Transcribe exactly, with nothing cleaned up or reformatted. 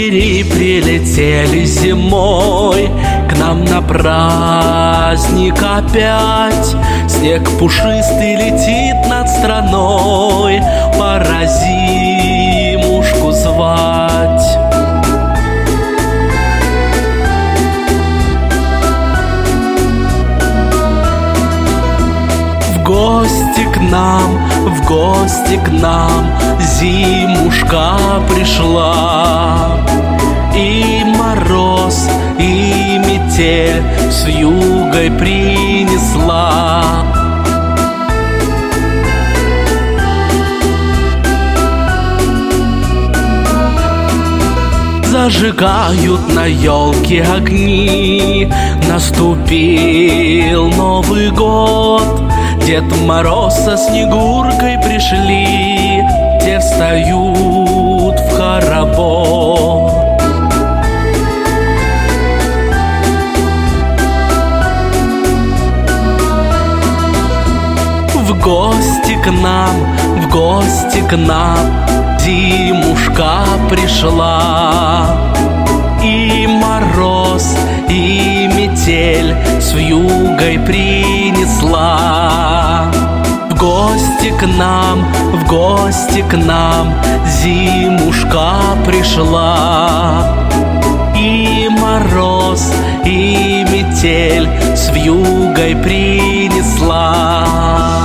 звери прилетели зимой к нам на праздник опять. Снег пушистый летит над страной, пора зимушку звать. В гости к нам, в гости к нам зимушка пришла. И мороз, и метель с югой принесла. Зажигают на елке огни, наступил Новый год. Дед Мороз со Снегуркой пришли, те встают в хоровод. В гости к нам, в гости к нам зимушка пришла. И мороз, и метель с вьюгой принесла. В гости к нам, в гости к нам зимушка пришла. И мороз, и метель с вьюгой принесла.